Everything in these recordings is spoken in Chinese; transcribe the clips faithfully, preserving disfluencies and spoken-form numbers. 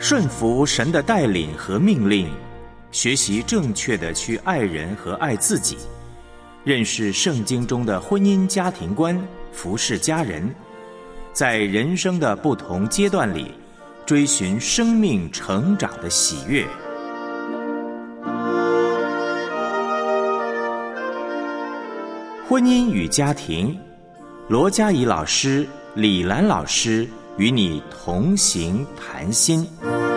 顺服神的带领和命令，学习正确的去爱人和爱自己，认识圣经中的婚姻家庭观，服侍家人，在人生的不同阶段里追寻生命成长的喜悦。婚姻与家庭，罗嘉怡老师、李兰老师与你同行谈心。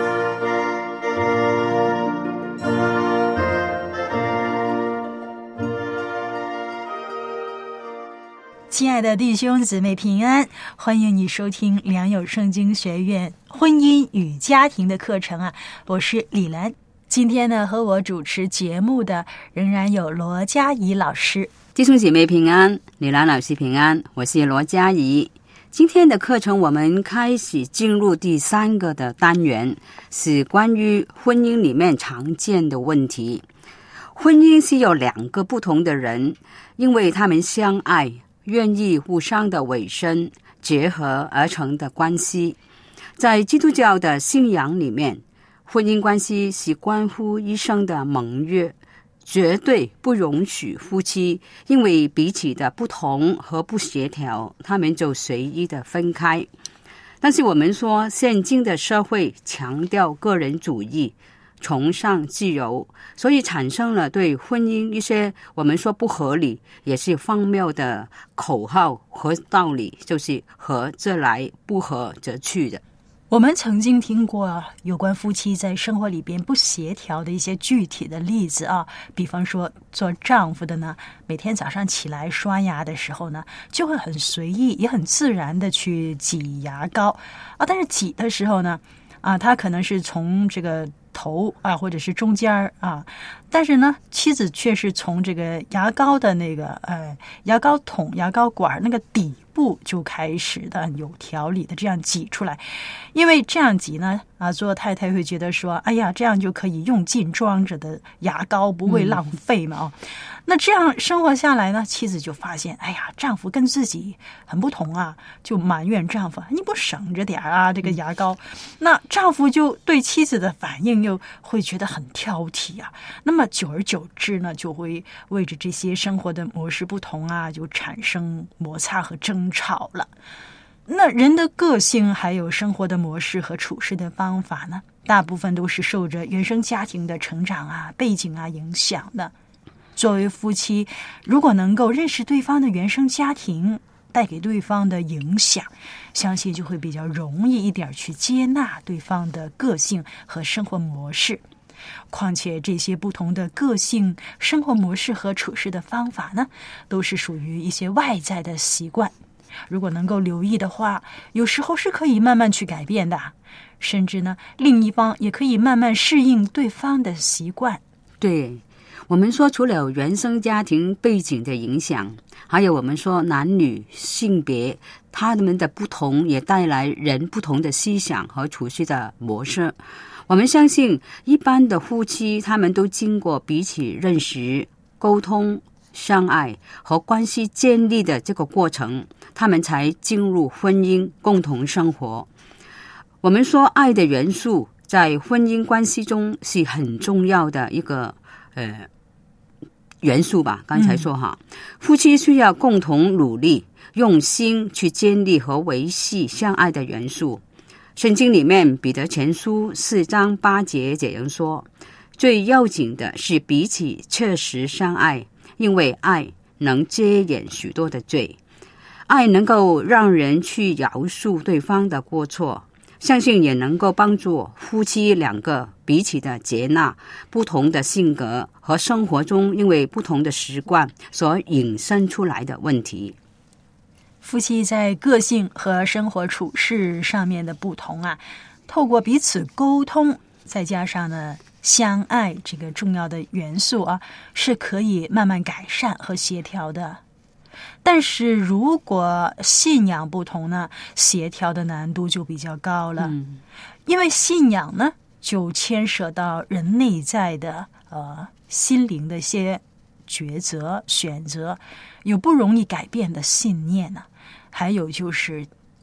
亲爱的弟兄姊妹平安，欢迎你收听良友圣经学院婚姻与家庭的课程啊！我是李兰。今天呢，和我主持节目的仍然有罗嘉怡老师。 弟兄姐妹平安，李兰老师平安，我是罗嘉怡。今天的课程我们开始进入第三个的单元，是关于婚姻里面常见的问题。婚姻是有两个不同的人，因为他们相爱，愿意互相的委身结合而成的关系。在基督教的信仰里面，婚姻关系是关乎一生的盟约，绝对不容许夫妻因为彼此的不同和不协调，他们就随意的分开。但是我们说，现今的社会强调个人主义，崇尚自由，所以产生了对婚姻一些我们说不合理也是荒谬的口号和道理，就是合则来，不合则去的。 我们曾经听过有关夫妻在生活里边不协调的一些具体的例子啊，比方说做丈夫的呢，每天早上起来刷牙的时候呢，就会很随意也很自然的去挤牙膏啊，但是挤的时候呢，啊，他可能是从这个头啊，或者是中间啊，但是呢，妻子却是从这个牙膏的那个呃牙膏桶、牙膏管那个底部就开始的有条理的这样挤出来，因为这样挤呢，啊，做太太会觉得说，哎呀，这样就可以用尽装着的牙膏，不会浪费嘛，哦。嗯，那这样生活下来呢，妻子就发现，哎呀，丈夫跟自己很不同啊，就埋怨丈夫，你不省着点啊，这个牙膏。那丈夫就对妻子的反应又会觉得很挑剔啊。那么久而久之呢，就会为着这些生活的模式不同啊，就产生摩擦和争吵了。那人的个性还有生活的模式和处事的方法呢，大部分都是受着原生家庭的成长啊、背景啊影响的。作为夫妻，如果能够认识对方的原生家庭带给对方的影响，相信就会比较容易一点去接纳对方的个性和生活模式。况且这些不同的个性、生活模式和处事的方法呢，都是属于一些外在的习惯。如果能够留意的话，有时候是可以慢慢去改变的，甚至呢，另一方也可以慢慢适应对方的习惯。 对，我们说除了原生家庭背景的影响，还有我们说男女性别他们的不同也带来人不同的思想和处事的模式。我们相信一般的夫妻他们都经过彼此认识、沟通、相爱和关系建立的这个过程，他们才进入婚姻共同生活。我们说爱的元素在婚姻关系中是很重要的一个呃元素吧，刚才说哈，嗯、夫妻需要共同努力，用心去建立和维系相爱的元素。圣经里面彼得前书四章八节这样说，最要紧的是彼此确实相爱，因为爱能遮掩许多的罪，爱能够让人去饶恕对方的过错，相信也能够帮助夫妻两个彼此的接纳不同的性格和生活中因为不同的习惯所引申出来的问题。 夫妻在个性和生活处事上面的不同啊，透过彼此沟通，再加上呢相爱这个重要的元素啊，是可以慢慢改善和协调的。但是如果信仰不同呢，协调的难度就比较高了。嗯、因为信仰呢，就牵涉到人内在的呃心灵的一些抉择、选择，有不容易改变的信念呢、啊。还有就是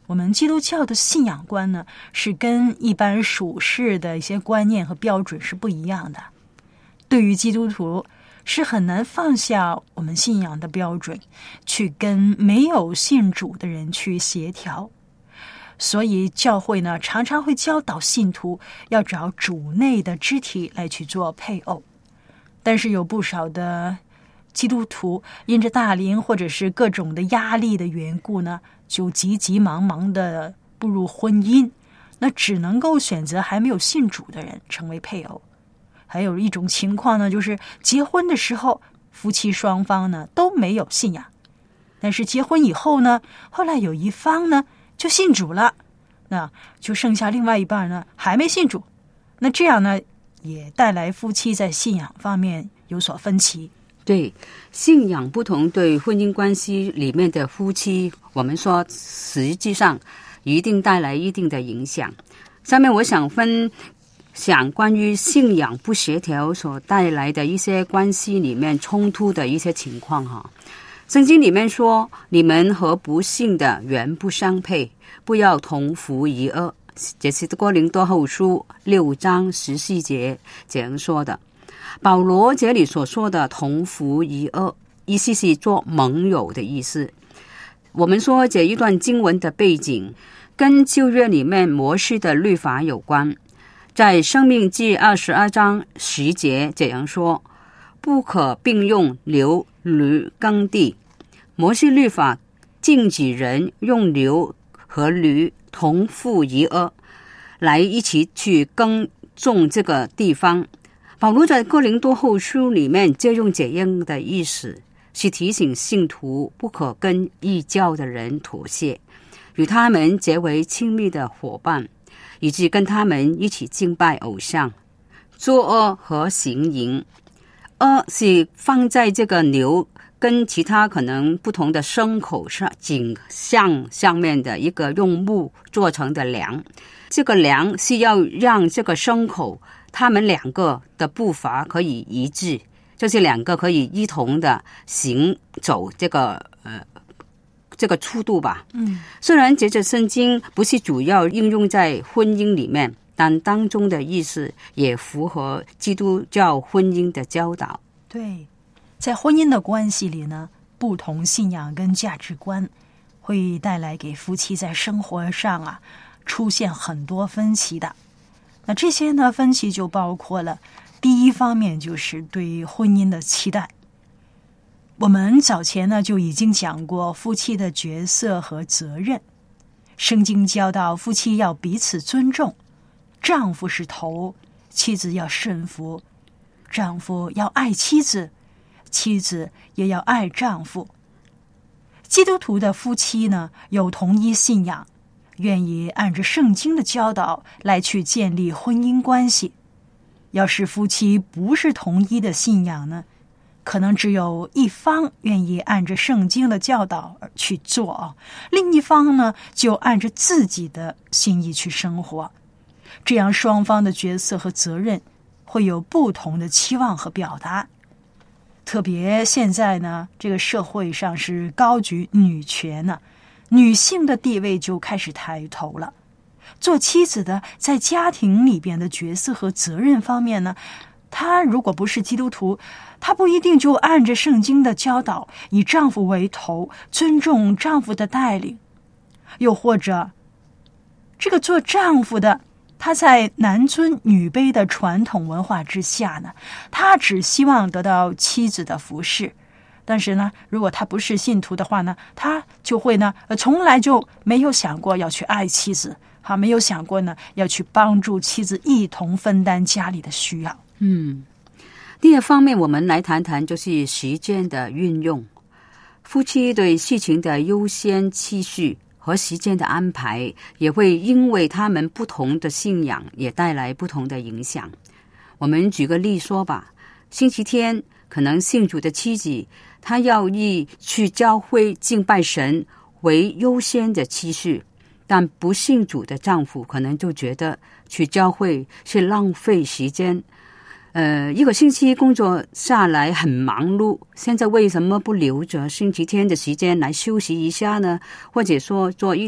我们基督教的信仰观呢，是跟一般属世的一些观念和标准是不一样的。对于基督徒，是很难放下我们信仰的标准，去跟没有信主的人去协调。所以教会呢，常常会教导信徒要找主内的肢体来去做配偶。但是有不少的基督徒因着大龄或者是各种的压力的缘故呢，就急急忙忙的步入婚姻，那只能够选择还没有信主的人成为配偶。还有一种情况呢，就是结婚的时候夫妻双方呢都没有信仰，但是结婚以后呢，后来有一方呢就信主了，那就剩下另外一半呢还没信主，那这样呢也带来夫妻在信仰方面有所分歧。 对，信仰不同对婚姻关系里面的夫妻，我们说实际上一定带来一定的影响。下面我想分享关于信仰不协调所带来的一些关系里面冲突的一些情况哈。圣经里面说，你们和不信的原不相配，不要同服一恶，这是哥林多后书六章十四节这样说的。保罗这里所说的同服一恶，意思是做盟友的意思。我们说这一段经文的背景跟旧约里面摩西的律法有关。在申命记二十二章十节这样说，不可并用牛驴耕地。摩西律法禁止人用牛和驴同负一軛来一起去耕种这个地方。保罗在哥林多后书里面借用这样的意思，是提醒信徒不可跟异教的人妥协，与他们结为亲密的伙伴，以及跟他们一起敬拜偶像、作恶和行淫。恶是放在这个牛跟其他可能不同的牲口上景象上面的一个用木做成的梁，这个梁是要让这个牲口他们两个的步伐可以一致，就是两个可以一同的行走这个呃这个粗度吧。 嗯， 虽然这节圣经不是主要应用在婚姻里面，但当中的意思也符合基督教婚姻的教导。 对，在婚姻的关系里呢，不同信仰跟价值观会带来给夫妻在生活上啊出现很多分歧的。那这些呢分歧就包括了，第一方面就是对婚姻的期待。我们早前呢就已经讲过夫妻的角色和责任。圣经教导夫妻要彼此尊重，丈夫是头，妻子要顺服，丈夫要爱妻子，妻子也要爱丈夫。基督徒的夫妻呢有同一信仰，愿意按着圣经的教导来去建立婚姻关系。要是夫妻不是同一的信仰呢，可能只有一方愿意按着圣经的教导而去做啊，另一方呢就按着自己的心意去生活。这样双方的角色和责任会有不同的期望和表达。特别现在呢，这个社会上是高举女权呢、啊，女性的地位就开始抬头了。做妻子的在家庭里边的角色和责任方面呢，她如果不是基督徒，她不一定就按着圣经的教导，以丈夫为头，尊重丈夫的带领。又或者这个做丈夫的，他在男尊女卑的传统文化之下呢，他只希望得到妻子的服侍。但是呢，如果他不是信徒的话呢，他就会呢，呃，从来就没有想过要去爱妻子，哈，没有想过呢要去帮助妻子一同分担家里的需要。 嗯，第二方面，我们来谈谈就是时间的运用，夫妻对事情的优先次序和时间的安排，也会因为他们不同的信仰，也带来不同的影响。我们举个例说吧，星期天可能信主的妻子，她要以去教会敬拜神为优先的次序，但不信主的丈夫可能就觉得去教会是浪费时间。呃，一个星期工作下来很忙碌，现在为什么不留着星期天的时间来休息一下呢？或者说做一点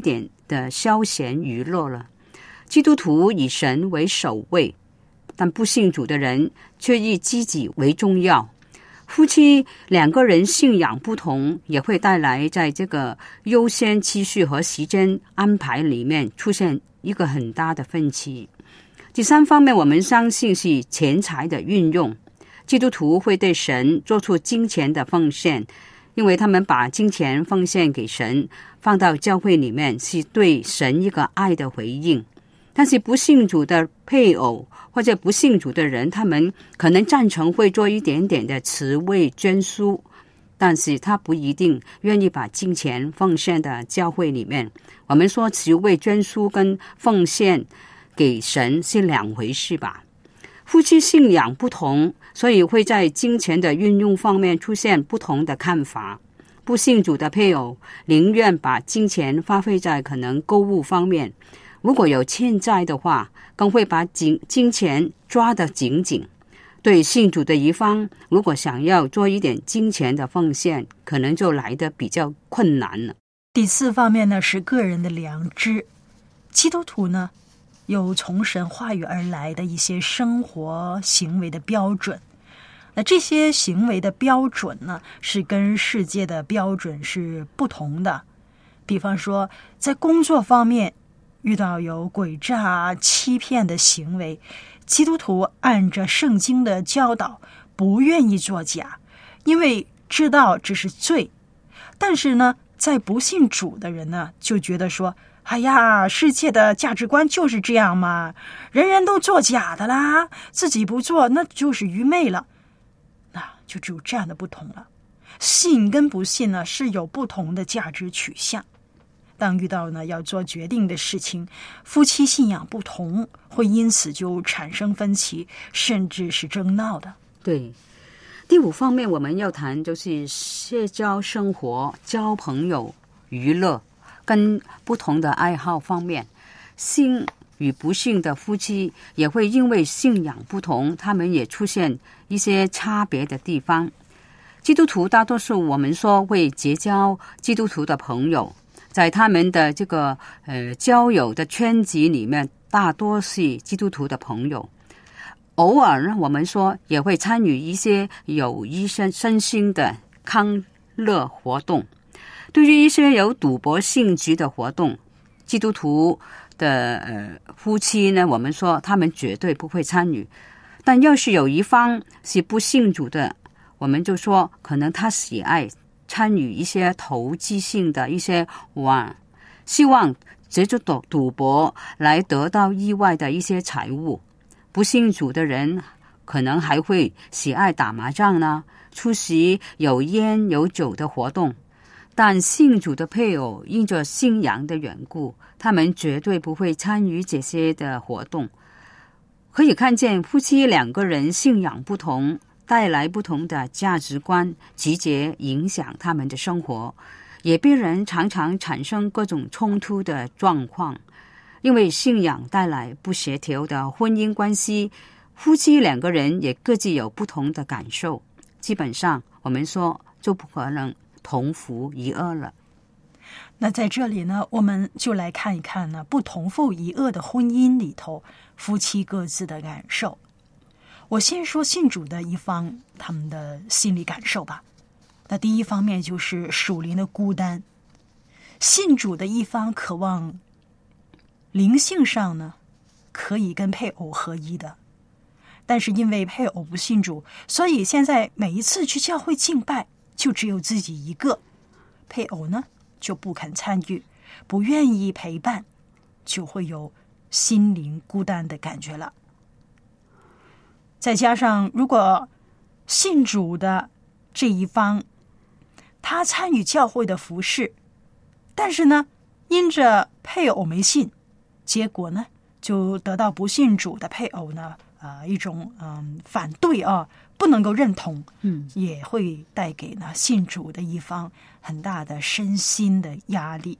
的消闲娱乐了。基督徒以神为首位，但不信主的人却以自己为重要。夫妻两个人信仰不同，也会带来在这个优先次序和时间安排里面出现一个很大的分歧。第三方面，我们相信是钱财的运用。基督徒会对神做出金钱的奉献，因为他们把金钱奉献给神，放到教会里面，是对神一个爱的回应。但是不信主的配偶或者不信主的人，他们可能赞成会做一点点的慈惠捐书，但是他不一定愿意把金钱奉献到教会里面。我们说慈惠捐书跟奉献给神是两回事吧。夫妻信仰不同，所以会在金钱的运用方面出现不同的看法。不信主的配偶宁愿把金钱花费在可能购物方面，如果有欠债的话，更会把金金钱抓得紧紧。对信主的一方，如果想要做一点金钱的奉献，可能就来得比较困难了。 第四方面呢，是个人的良知。基督徒呢，有从神话语而来的一些生活行为的标准。那这些行为的标准呢，是跟世界的标准是不同的。比方说，在工作方面遇到有诡诈、欺骗的行为，基督徒按着圣经的教导，不愿意作假，因为知道这是罪。但是呢，在不信主的人呢，就觉得说，哎呀，世界的价值观就是这样嘛，人人都做假的啦，自己不做那就是愚昧了。那就只有这样的不同了。信跟不信呢，是有不同的价值取向。当遇到呢要做决定的事情，夫妻信仰不同，会因此就产生分歧，甚至是争闹的。 对，第五方面我们要谈就是社交生活、交朋友、娱乐跟不同的爱好方面。信与不信的夫妻也会因为信仰不同，他们也出现一些差别的地方。基督徒大多数我们说会结交基督徒的朋友，在他们的这个呃交友的圈子里面，大多是基督徒的朋友。偶尔呢，我们说也会参与一些有益身身心的康乐活动。对于一些有赌博性质的活动，基督徒的呃夫妻呢，我们说他们绝对不会参与。但要是有一方是不信主的，我们就说可能他喜爱参与一些投机性的一些玩，希望借助赌赌博来得到意外的一些财物。不信主的人可能还会喜爱打麻将呢，出席有烟有酒的活动。但信主的配偶因着信仰的缘故，他们绝对不会参与这些的活动。可以看见夫妻两个人信仰不同，带来不同的价值观，直接影响他们的生活，也必然常常产生各种冲突的状况。因为信仰带来不协调的婚姻关系，夫妻两个人也各自有不同的感受，基本上我们说就不可能同父一轭了。 那在这里呢，我们就来看一看呢，不同父一轭的婚姻里头，夫妻各自的感受。我先说信主的一方他们的心理感受吧。那第一方面就是属灵的孤单。信主的一方渴望灵性上呢可以跟配偶合一的，但是因为配偶不信主，所以现在每一次去教会敬拜就只有自己一个，配偶呢就不肯参与，不愿意陪伴，就会有心灵孤单的感觉了。再加上如果信主的这一方他参与教会的服事，但是呢因着配偶没信，结果呢就得到不信主的配偶呢呃一种嗯反对啊，不能够认同，嗯，也会带给呢信主的一方很大的身心的压力。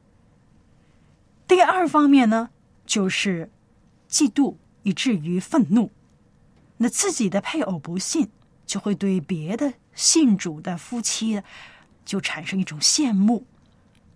第二方面呢就是嫉妒以至于愤怒。那自己的配偶不信，就会对别的信主的夫妻就产生一种羡慕，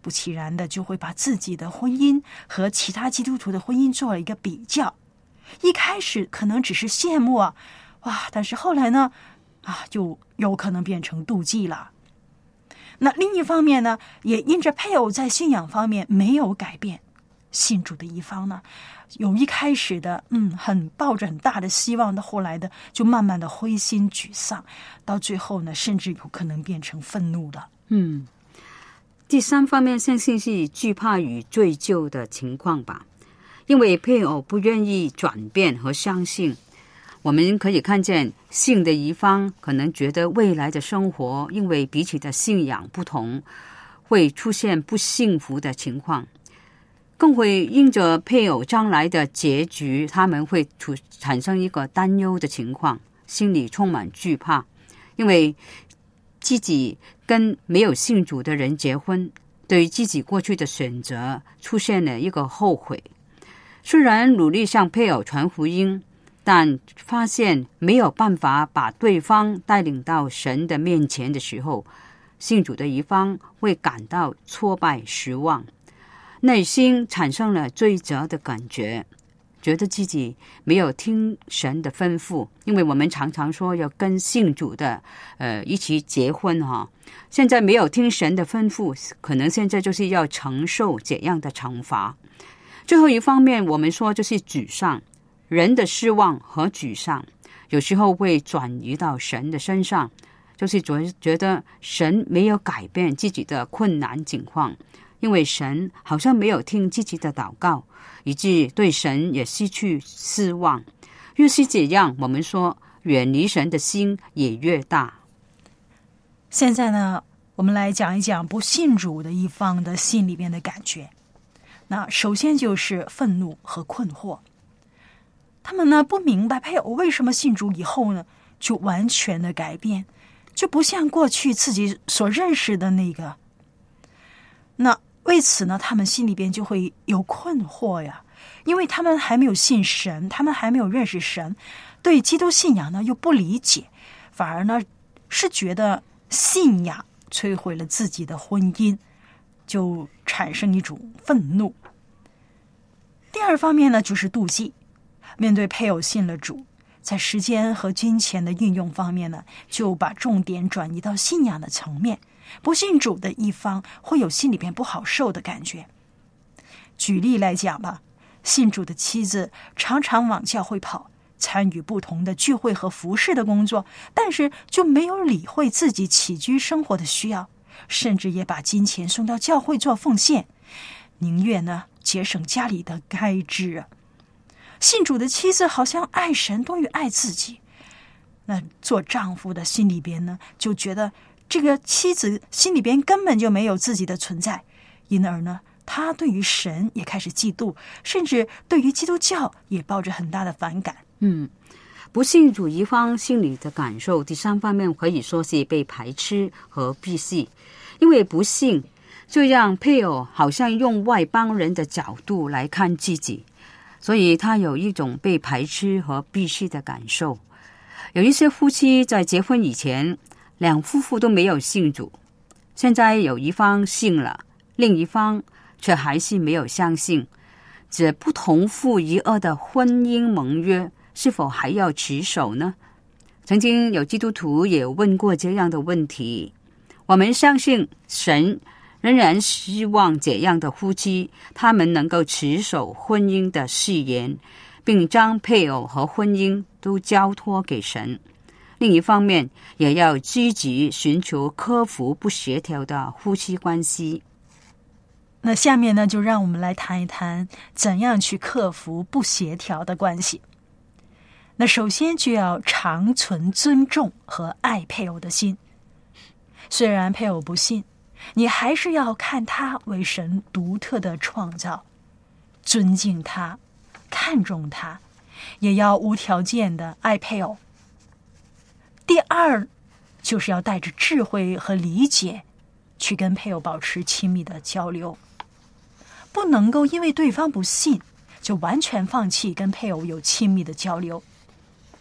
不其然的就会把自己的婚姻和其他基督徒的婚姻做了一个比较。一开始可能只是羡慕啊，哇，但是后来呢，啊，就有可能变成妒忌了。那另一方面呢，也因着配偶在信仰方面没有改变，信主的一方呢，有一开始的嗯，很抱着很大的希望的，后来的就慢慢的灰心沮丧，到最后呢，甚至有可能变成愤怒的。 嗯，第三方面相信是惧怕与追究的情况吧，因为配偶不愿意转变和相信。我们可以看见信的一方可能觉得未来的生活因为彼此的信仰不同，会出现不幸福的情况，更会因着配偶将来的结局，他们会产生一个担忧的情况，心里充满惧怕，因为自己跟没有信主的人结婚，对于自己过去的选择出现了一个后悔。虽然努力向配偶传福音，但发现没有办法把对方带领到神的面前的时候，信主的一方会感到挫败失望，内心产生了追责的感觉，觉得自己没有听神的吩咐。因为我们常常说要跟信主的呃一起结婚哈，现在没有听神的吩咐，可能现在就是要承受这样的惩罚。最后一方面，我们说就是沮丧。人的失望和沮丧有时候会转移到神的身上，就是觉得神没有改变自己的困难境况，因为神好像没有听自己的祷告，以致对神也失去失望。越是这样，我们说远离神的心也越大。 现在呢，我们来讲一讲不信主的一方的心里面的感觉。那首先就是愤怒和困惑。他们呢不明白配偶为什么信主以后呢就完全的改变，就不像过去自己所认识的那个。那为此呢，他们心里边就会有困惑呀，因为他们还没有信神，他们还没有认识神，对基督信仰呢又不理解，反而呢是觉得信仰摧毁了自己的婚姻，就产生一种愤怒。第二方面呢就是妒忌。面对配偶信了主，在时间和金钱的运用方面呢，就把重点转移到信仰的层面。不信主的一方会有心里边不好受的感觉。举例来讲吧，信主的妻子常常往教会跑，参与不同的聚会和服侍的工作，但是就没有理会自己起居生活的需要，甚至也把金钱送到教会做奉献，宁愿呢节省家里的开支啊。信主的妻子好像爱神多于爱自己，那做丈夫的心里边呢，就觉得这个妻子心里边根本就没有自己的存在，因而呢，他对于神也开始嫉妒，甚至对于基督教也抱着很大的反感。 嗯，不信主一方心里的感受，第三方面可以说是被排斥和避忌，因为不信，就让配偶好像用外邦人的角度来看自己。所以他有一种被排斥和避世的感受。有一些夫妻在结婚以前，两夫妇都没有信主，现在有一方信了，另一方却还是没有相信。这不同父一儿的婚姻盟约是否还要持守呢？曾经有基督徒也问过这样的问题。我们相信神仍然希望这样的夫妻，他们能够持守婚姻的誓言，并将配偶和婚姻都交托给神。另一方面，也要积极寻求克服不协调的夫妻关系。 那下面呢，就让我们来谈一谈怎样去克服不协调的关系。那首先就要长存尊重和爱配偶的心。虽然配偶不信，你还是要看他为神独特的创造，尊敬他，看重他，也要无条件的爱配偶。第二，就是要带着智慧和理解去跟配偶保持亲密的交流，不能够因为对方不信就完全放弃跟配偶有亲密的交流。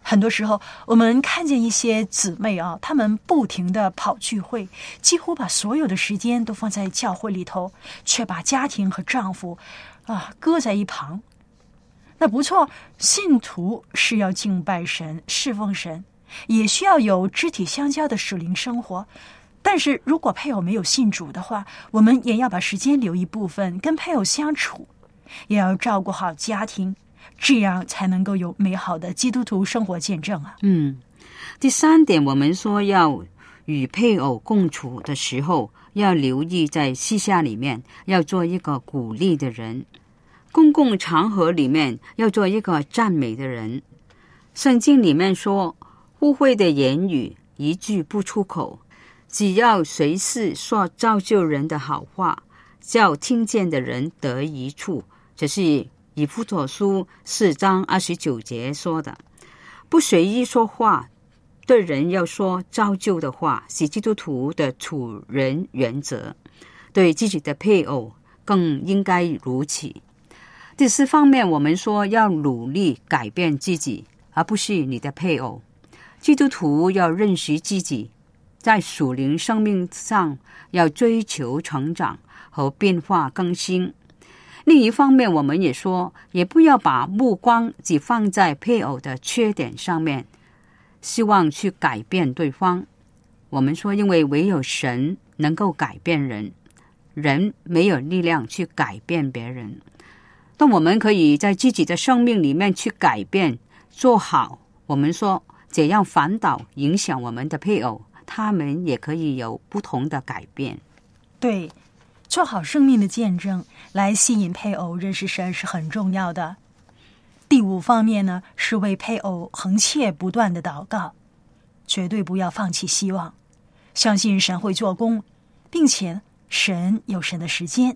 很多时候我们看见一些姊妹啊，她们不停地跑聚会，几乎把所有的时间都放在教会里头，却把家庭和丈夫啊搁在一旁。那不错，信徒是要敬拜神、侍奉神，也需要有肢体相交的属灵生活。但是如果配偶没有信主的话，我们也要把时间留一部分跟配偶相处，也要照顾好家庭，这样才能够有美好的基督徒生活见证啊。 嗯，第三点，我们说要与配偶共处的时候，要留意在私下里面要做一个鼓励的人，公共场合里面要做一个赞美的人。圣经里面说，污秽的言语一句不出口，只要随时说造就人的好话，叫听见的人得益处。这是以弗所书四章二十九节说的。不随意说话，对人要说造就的话，是基督徒的处人原则，对自己的配偶更应该如此。第四方面，我们说要努力改变自己，而不是你的配偶。基督徒要认识自己，在属灵生命上要追求成长和变化更新。另一方面，我们也说，也不要把目光只放在配偶的缺点上面，希望去改变对方。我们说，因为唯有神能够改变人，人没有力量去改变别人。但我们可以在自己的生命里面去改变，做好。我们说，怎样反倒影响我们的配偶，他们也可以有不同的改变。 对，做好生命的见证，来吸引配偶认识神是很重要的。第五方面呢，是为配偶恒切不断的祷告，绝对不要放弃希望，相信神会做工，并且神有神的时间。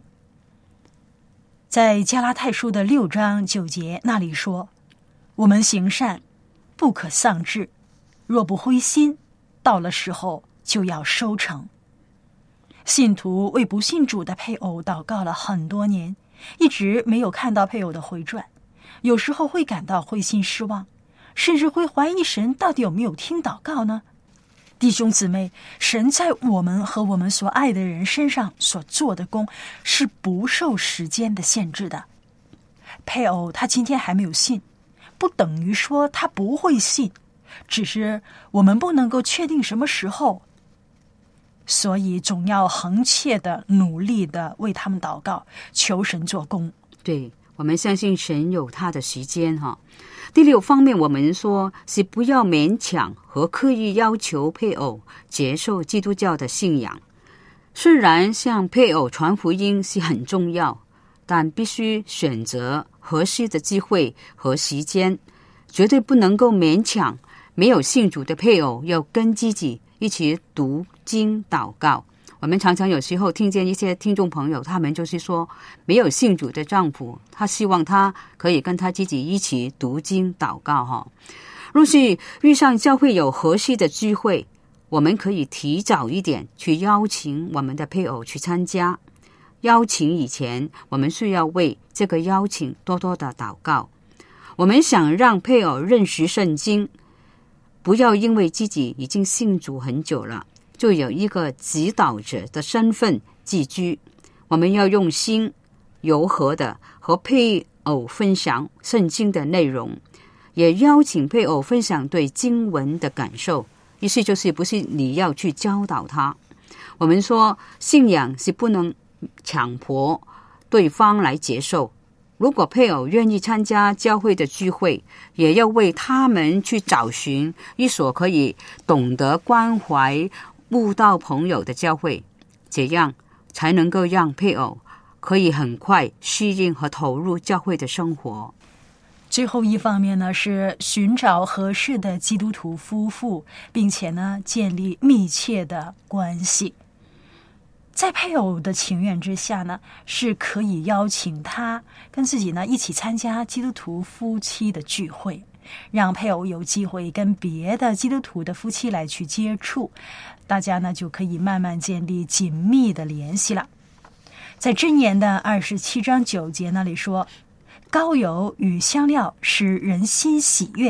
在加拉太书的六章九节那里说，我们行善不可丧志，若不灰心，到了时候就要收成。信徒为不信主的配偶祷告了很多年，一直没有看到配偶的回转，有时候会感到灰心失望，甚至会怀疑神到底有没有听祷告呢？弟兄姊妹，神在我们和我们所爱的人身上所做的工是不受时间的限制的。配偶他今天还没有信，不等于说他不会信，只是我们不能够确定什么时候，所以总要恒切的努力的为他们祷告，求神做工。 对，我们相信神有他的时间哈。第六方面，我们说是不要勉强和刻意要求配偶接受基督教的信仰。虽然向配偶传福音是很重要，但必须选择合适的机会和时间，绝对不能够勉强没有信主的配偶要跟自己一起读经祷告。我们常常有时候听见一些听众朋友，他们就是说，没有信主的丈夫，他希望他可以跟他自己一起读经祷告哈。若是遇上教会有合适的聚会，我们可以提早一点去邀请我们的配偶去参加。邀请以前，我们需要为这个邀请多多的祷告。我们想让配偶认识圣经，不要因为自己已经信主很久了，就有一个指导者的身份自居。我们要用心柔和的和配偶分享圣经的内容，也邀请配偶分享对经文的感受。意思就是不是你要去教导他。我们说信仰是不能强迫对方来接受。如果配偶愿意参加教会的聚会，也要为他们去找寻一所可以懂得关怀慕道朋友的教会，这样才能够让配偶可以很快适应和投入教会的生活。 最后一方面呢，是寻找合适的基督徒夫妇，并且呢建立密切的关系。在配偶的情愿之下呢，是可以邀请他跟自己呢一起参加基督徒夫妻的聚会，让配偶有机会跟别的基督徒的夫妻来去接触，大家呢就可以慢慢建立紧密的联系了。在箴言的二十七章九节那里说，膏油与香料使人心喜悦，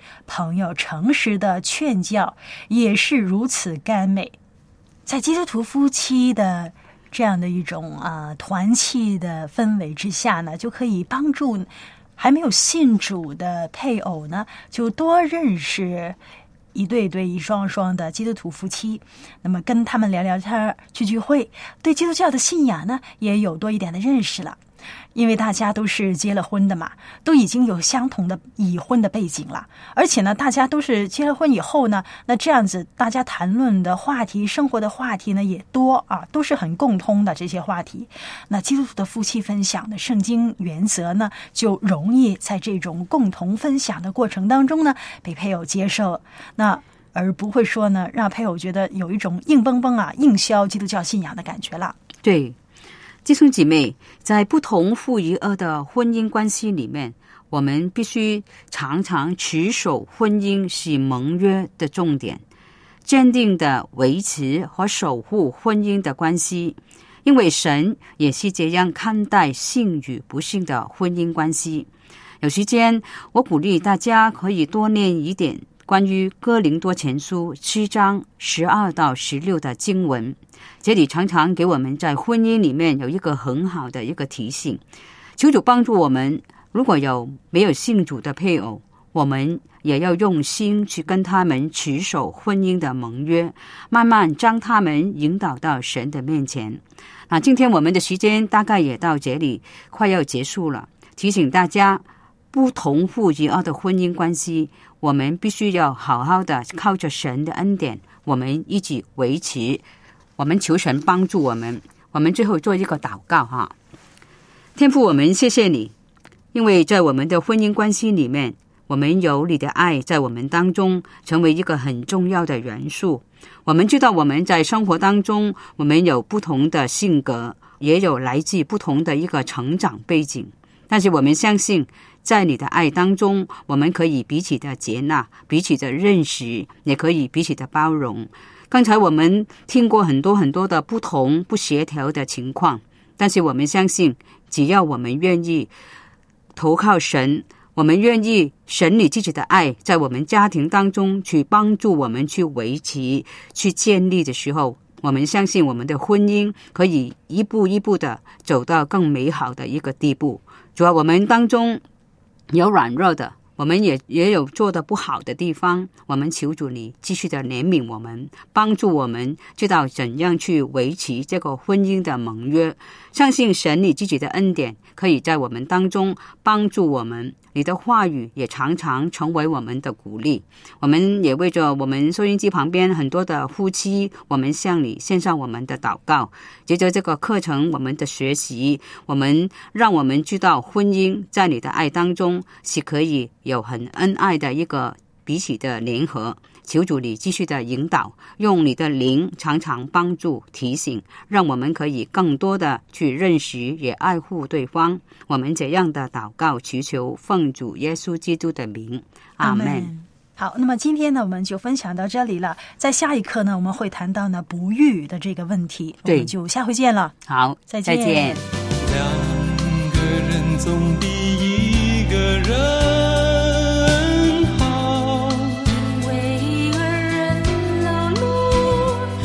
朋友诚实的劝教也是如此甘美。在基督徒夫妻的这样的一种啊、呃、团契的氛围之下呢，就可以帮助还没有信主的配偶呢，就多认识一对对一双双的基督徒夫妻，那么跟他们聊聊天，聚聚会，对基督教的信仰呢也有多一点的认识了。因为大家都是结了婚的嘛，都已经有相同的已婚的背景了，而且呢大家都是结了婚以后呢，那这样子大家谈论的话题，生活的话题呢也多啊，都是很共通的这些话题。那基督徒的夫妻分享的圣经原则呢，就容易在这种共同分享的过程当中呢被配偶接受，那而不会说呢让配偶觉得有一种硬邦邦啊硬销基督教信仰的感觉了。 对，弟兄姐妹，在不同父与儿的婚姻关系里面，我们必须常常持守婚姻是盟约的重点，坚定的维持和守护婚姻的关系，因为神也是这样看待信与不信的婚姻关系。有时间，我鼓励大家可以多念一点关于哥林多前书七章十二到十六的经文，这里常常给我们在婚姻里面有一个很好的一个提醒。求主帮助我们，如果有没有信主的配偶，我们也要用心去跟他们持守婚姻的盟约，慢慢将他们引导到神的面前。那今天我们的时间大概也到这里，快要结束了。提醒大家，不同父与儿的婚姻关系，我们必须要好好的靠着神的恩典，我们一起维持。我们求神帮助我们。我们最后做一个祷告哈。天父，我们谢谢你，因为在我们的婚姻关系里面，我们有你的爱在我们当中成为一个很重要的元素。我们知道我们在生活当中，我们有不同的性格，也有来自不同的一个成长背景，但是我们相信在你的爱当中，我们可以彼此的接纳，彼此的认识，也可以彼此的包容。刚才我们听过很多很多的不同不协调的情况，但是我们相信，只要我们愿意投靠神，我们愿意神你自己的爱在我们家庭当中去帮助我们去维持去建立的时候，我们相信我们的婚姻可以一步一步的走到更美好的一个地步。主要我们当中有软弱的，我们也也有做得不好的地方，我们求主你继续的怜悯我们，帮助我们知道怎样去维持这个婚姻的盟约。相信神你自己的恩典可以在我们当中帮助我们，你的话语也常常成为我们的鼓励。我们也为着我们收音机旁边很多的夫妻，我们向你献上我们的祷告。接着这个课程我们的学习，我们让我们知道婚姻在你的爱当中是可以有很恩爱的一个彼此的联合。求主你继续的引导，用你的灵常常帮助提醒，让我们可以更多的去认识也爱护对方。我们这样的祷告祈求奉主耶稣基督的名，阿们。 好，那么今天呢我们就分享到这里了，在下一课呢我们会谈到呢不育的这个问题，我们就下回见了。 好， 再见。 再见。 两个人总比一个人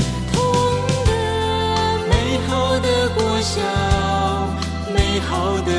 美好的